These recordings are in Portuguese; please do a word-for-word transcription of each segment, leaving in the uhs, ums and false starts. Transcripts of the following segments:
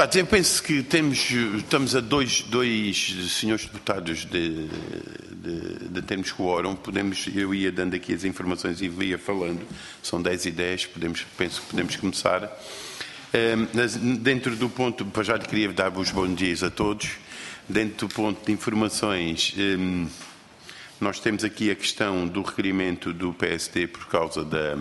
Deputados, eu penso que temos, estamos a dois, dois senhores deputados de, de, de termos quórum. Podemos, eu ia dando aqui as informações e ia falando. São dez e dez, podemos, penso que podemos começar. Um, dentro do ponto, já lhe queria dar os bons dias a todos. Dentro do ponto de informações, um, nós temos aqui a questão do requerimento do P S D por causa da...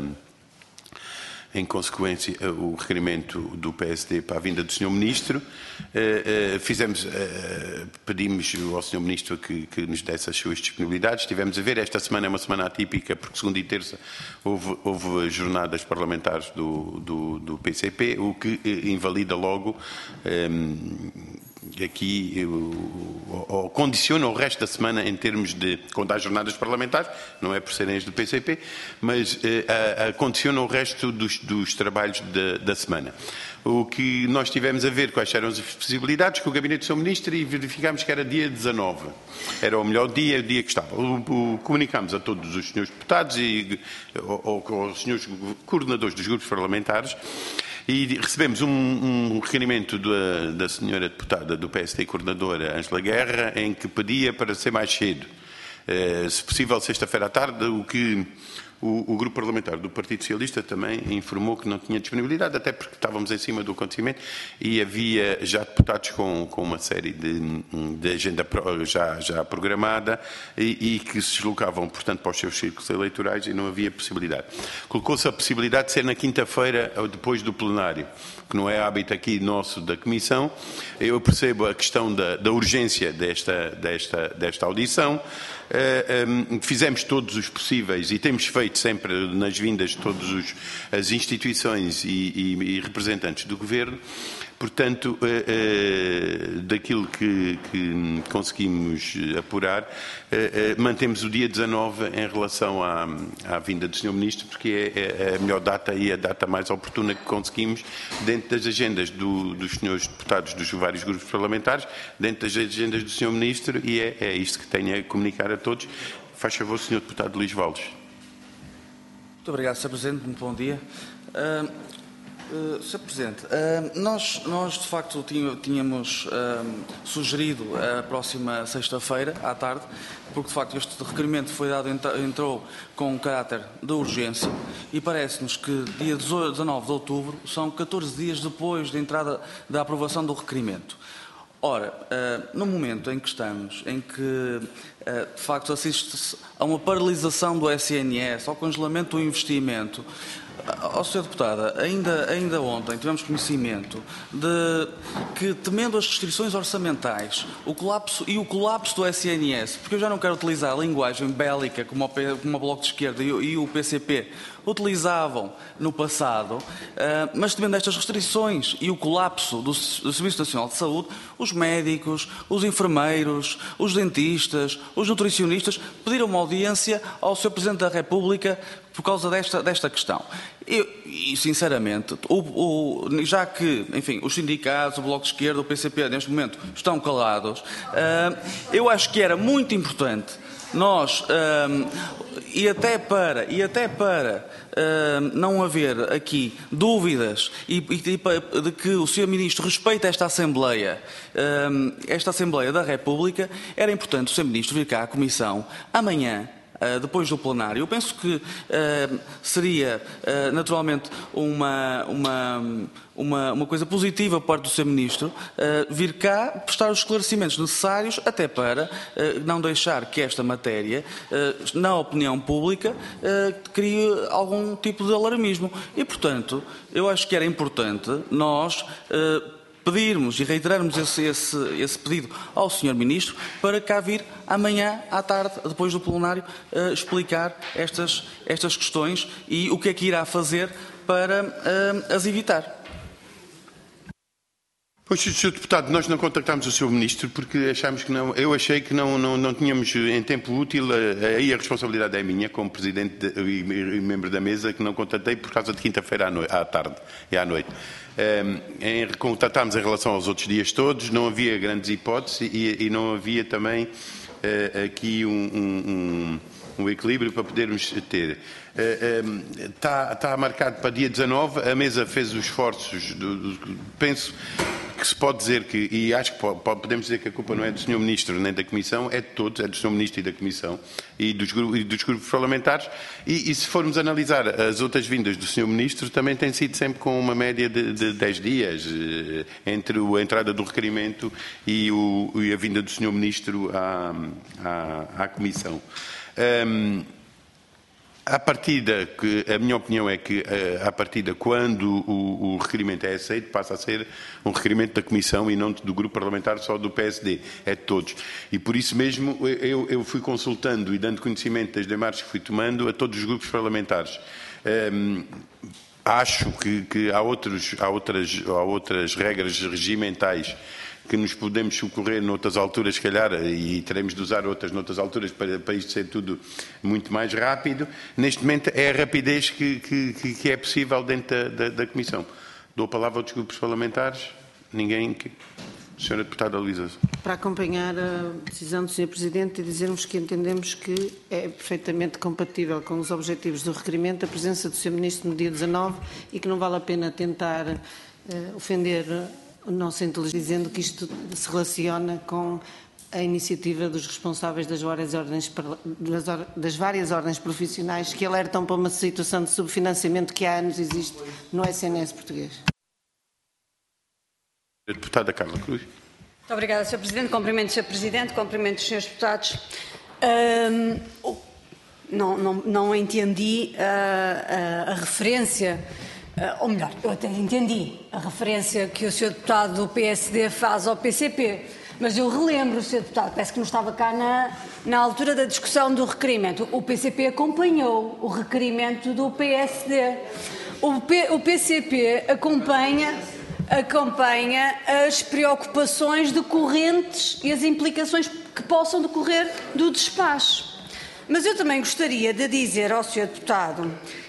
em consequência, o requerimento do P S D para a vinda do senhor Ministro. Uh, uh, fizemos, uh, pedimos ao senhor Ministro que, que nos desse as suas disponibilidades. Estivemos a ver, esta semana é uma semana atípica, porque segunda e terça houve, houve jornadas parlamentares do, do, do P C P, o que uh, invalida logo um, aqui, ou, ou condiciona o resto da semana em termos de, quando há jornadas parlamentares, não é por serem as do P C P, mas eh, a, a, condiciona o resto dos, dos trabalhos de, da semana. O que nós tivemos a ver, quais eram as possibilidades, com o Gabinete do senhor Ministro, e verificámos que era dia dezanove. Era o melhor dia, o dia que estava. O, o, comunicámos a todos os senhores deputados e ou, ou, aos senhores coordenadores dos grupos parlamentares, e recebemos um, um requerimento da, da senhora deputada do P S D, coordenadora Ângela Guerra, em que pedia para ser mais cedo. Eh, se possível, sexta-feira à tarde, o que o, o grupo parlamentar do Partido Socialista também informou que não tinha disponibilidade, até porque estávamos em cima do acontecimento e havia já deputados com, com uma série de, de agenda já, já programada e, e que se deslocavam, portanto, para os seus círculos eleitorais e não havia possibilidade. Colocou-se a possibilidade de ser na quinta-feira, depois do plenário, que não é hábito aqui nosso da Comissão. Eu percebo a questão da, da urgência desta, desta, desta audição. Uh, um, fizemos todos os possíveis e temos feito sempre nas vindas de todas os, as instituições e, e, e representantes do Governo. Portanto, uh, uh, daquilo que, que conseguimos apurar, uh, uh, mantemos o dia dezanove em relação à, à vinda do senhor Ministro, porque é, é a melhor data e a data mais oportuna que conseguimos dentro das agendas do, dos senhores deputados dos vários grupos parlamentares, dentro das agendas do senhor Ministro, e é, é isto que tenho a comunicar a todos. Faz favor, senhor Deputado Luís Valdes. Muito obrigado, senhor Presidente. Muito bom dia. Uh... Uh, senhor Presidente, uh, nós, nós de facto tínhamos uh, sugerido a próxima sexta-feira à tarde, porque de facto este requerimento foi dado, entrou com um caráter de urgência e parece-nos que dia dezanove de outubro são catorze dias depois da entrada da aprovação do requerimento. Ora, uh, no momento em que estamos, em que uh, de facto assiste-se a uma paralisação do S N S, ao congelamento do investimento, Ó senhor Deputada, ainda, ainda ontem tivemos conhecimento de que, temendo as restrições orçamentais o colapso, e o colapso do S N S, porque eu já não quero utilizar a linguagem bélica como o, como o Bloco de Esquerda e, e o P C P utilizavam no passado, uh, mas temendo estas restrições e o colapso do, do Serviço Nacional de Saúde, os médicos, os enfermeiros, os dentistas, os nutricionistas pediram uma audiência ao senhor Presidente da República por causa desta, desta questão. Eu, e, sinceramente, o, o, já que, enfim, os sindicatos, o Bloco de Esquerda, o P C P, neste momento, estão calados, uh, eu acho que era muito importante nós, uh, e até para, e até para uh, não haver aqui dúvidas e, e de que o senhor Ministro respeita esta Assembleia, uh, esta Assembleia da República, era importante o senhor Ministro vir cá à Comissão amanhã, Uh, depois do plenário. Eu penso que uh, seria uh, naturalmente uma, uma, uma, uma coisa positiva por parte do senhor Ministro uh, vir cá prestar os esclarecimentos necessários até para uh, não deixar que esta matéria, uh, na opinião pública, uh, crie algum tipo de alarmismo. E, portanto, eu acho que era importante nós uh, pedirmos e reiterarmos esse, esse, esse pedido ao senhor Ministro para cá vir amanhã à tarde, depois do plenário, uh, explicar estas, estas questões e o que é que irá fazer para uh, as evitar. Pois, senhor Deputado, nós não contactámos o senhor Ministro porque achámos que não, eu achei que não, não, não tínhamos em tempo útil, aí a responsabilidade é minha como Presidente de, e, e membro da mesa, que não contatei por causa de quinta-feira à, à tarde e à noite. Um, em, contatámos em relação aos outros dias todos, não havia grandes hipóteses e, e não havia também uh, aqui um, um, um equilíbrio para podermos ter. Está uh, um, marcado para dia dezanove, a mesa fez os esforços, do, do, penso que se pode dizer que, e acho que podemos dizer que a culpa não é do senhor Ministro nem da Comissão, é de todos, é do senhor Ministro e da Comissão e dos, e dos grupos parlamentares, e, e se formos analisar as outras vindas do senhor Ministro, também tem sido sempre com uma média de, de dez dias, entre a entrada do requerimento e, o, e a vinda do senhor Ministro à, à, à Comissão. Um, À partida, que a minha opinião é que, à partida, quando o, o requerimento é aceito, passa a ser um requerimento da Comissão e não do grupo parlamentar só do P S D, é de todos. E por isso mesmo eu, eu fui consultando e dando conhecimento das demarches que fui tomando a todos os grupos parlamentares. Um, acho que, que há, outros, há, outras, há outras regras regimentais que nos podemos socorrer noutras alturas, se calhar, e teremos de usar outras noutras alturas para, para isto ser tudo muito mais rápido. Neste momento é a rapidez que, que, que é possível dentro da, da, da Comissão. Dou a palavra aos grupos parlamentares. Ninguém... Senhora Deputada Luísa. Para acompanhar a decisão do senhor Presidente e dizermos que entendemos que é perfeitamente compatível com os objetivos do requerimento a presença do senhor Ministro no dia dezanove e que não vale a pena tentar uh, ofender o nosso inteligência dizendo que isto se relaciona com a iniciativa dos responsáveis das várias ordens, das várias ordens profissionais que alertam para uma situação de subfinanciamento que há anos existe no S N S português. A deputada Carla Cruz. Muito obrigada, senhor Presidente. Cumprimento o senhor Presidente, cumprimento os senhores deputados. Um, não, não, não entendi a, a, a referência... Uh, ou melhor, eu até entendi a referência que o senhor Deputado do P S D faz ao P C P, mas eu relembro, senhor Deputado, parece que não estava cá na, na altura da discussão do requerimento. O P C P acompanhou o requerimento do P S D. O, P, o P C P acompanha, acompanha as preocupações decorrentes e as implicações que possam decorrer do despacho. Mas eu também gostaria de dizer ao senhor Deputado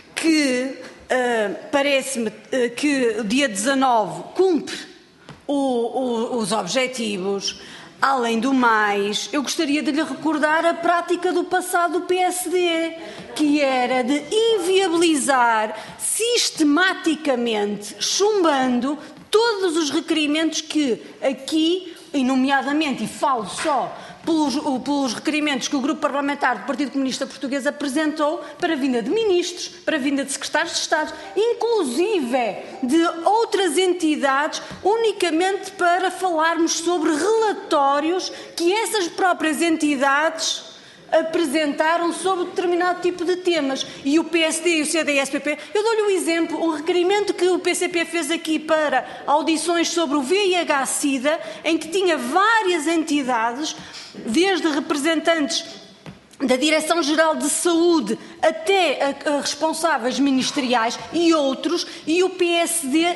que Uh, parece-me uh, que o dia dezanove cumpre o, o, os objetivos. Além do mais, eu gostaria de lhe recordar a prática do passado do P S D, que era de inviabilizar sistematicamente, chumbando todos os requerimentos que aqui, e nomeadamente, e falo só Pelos, pelos requerimentos que o Grupo Parlamentar do Partido Comunista Português apresentou para a vinda de ministros, para a vinda de secretários de Estado, inclusive de outras entidades, unicamente para falarmos sobre relatórios que essas próprias entidades apresentaram sobre determinado tipo de temas. E o P S D e o C D S P P, eu dou-lhe um exemplo, um requerimento que o P C P fez aqui para audições sobre o V I H SIDA, em que tinha várias entidades, desde representantes da Direção-Geral de Saúde até a, a responsáveis ministeriais e outros, e o P S D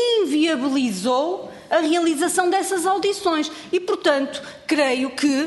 inviabilizou a realização dessas audições. E, portanto, creio que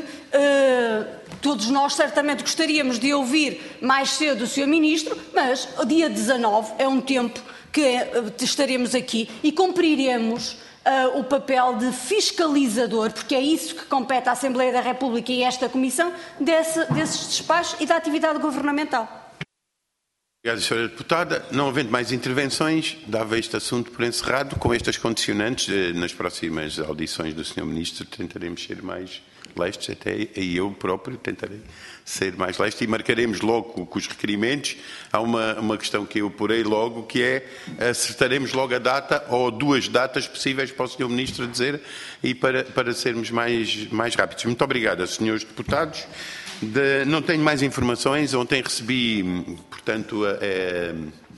uh, todos nós certamente gostaríamos de ouvir mais cedo o senhor Ministro, mas o dia dezanove é um tempo que uh, estaremos aqui e cumpriremos Uh, o papel de fiscalizador, porque é isso que compete à Assembleia da República e esta Comissão, desse, desses despachos e da atividade governamental. Obrigado, senhora Deputada. Não havendo mais intervenções, dava este assunto por encerrado. Com estas condicionantes, nas próximas audições do senhor Ministro, tentaremos ser mais lestes, até e eu próprio tentarei ser mais leste e marcaremos logo com os requerimentos. Há uma, uma questão que eu porei logo, que é acertaremos logo a data ou duas datas possíveis para o senhor Ministro dizer e para, para sermos mais, mais rápidos. Muito obrigado, senhores deputados. De, não tenho mais informações. Ontem recebi, portanto, é,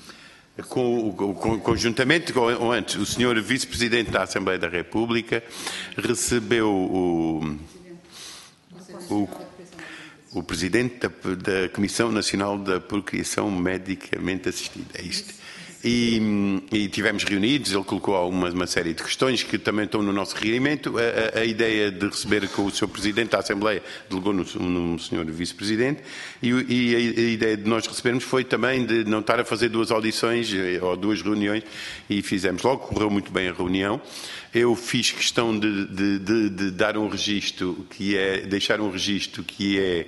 com, com, conjuntamente com antes, o senhor Vice-Presidente da Assembleia da República recebeu o, o, o Presidente da, da Comissão Nacional da Procriação Medicamente Assistida. É isto. E, e tivemos reunidos, ele colocou uma, uma série de questões que também estão no nosso requerimento. A, a, a ideia de receber com o senhor Presidente da Assembleia delegou no, no senhor Vice-Presidente e, e a, a ideia de nós recebermos foi também de não estar a fazer duas audições ou duas reuniões e fizemos logo, correu muito bem a reunião. Eu fiz questão de, de, de, de dar um registro, que é, deixar um registro que é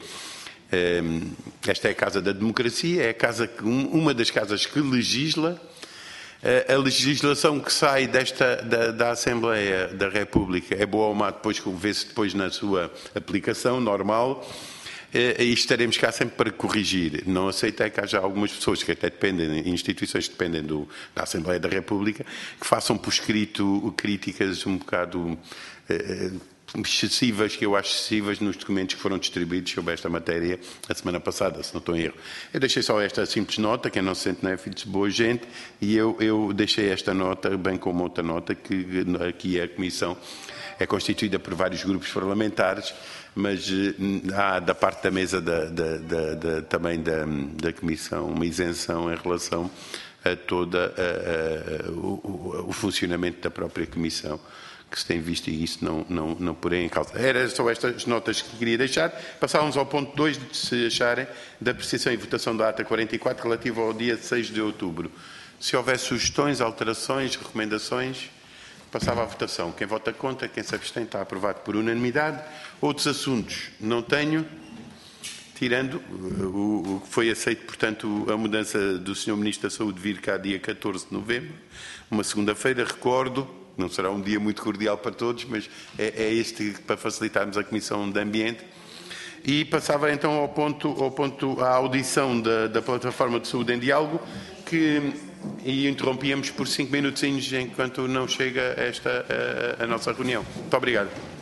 esta é a Casa da Democracia, é a casa, uma das casas que legisla A legislação que sai desta, da, da Assembleia da República é boa ou má, depois vê-se depois na sua aplicação normal, e estaremos cá sempre para corrigir. Não aceito é que haja algumas pessoas que até dependem, instituições que dependem do, da Assembleia da República, que façam por escrito críticas um bocado eh, excessivas, que eu acho excessivas, nos documentos que foram distribuídos sobre esta matéria a semana passada, se não estou em erro. Eu deixei só esta simples nota, quem não se sente não é filho de boa gente, e eu, eu deixei esta nota, bem como outra nota, que aqui a Comissão é constituída por vários grupos parlamentares, mas há da parte da mesa da, da, da, da, também da, da Comissão uma isenção em relação a todo o, o funcionamento da própria Comissão, que se tem visto, e isso não, não, não porém em causa. Era só estas notas que queria deixar. Passávamos ao ponto dois, de se acharem, da apreciação e votação da ata quarenta e quatro, relativa ao dia seis de outubro. Se houver sugestões, alterações, recomendações, passava à votação. Quem vota contra, quem se abstém, está aprovado por unanimidade. Outros assuntos não tenho, tirando o, o que foi aceito, portanto, a mudança do senhor Ministro da Saúde vir cá dia catorze de novembro, uma segunda-feira, recordo. Não será um dia muito cordial para todos, mas é, é este para facilitarmos a Comissão de Ambiente. E passava então ao ponto, ao ponto à audição da, da Plataforma de Saúde em Diálogo, que e interrompíamos por cinco minutinhos enquanto não chega esta a, a nossa reunião. Muito obrigado.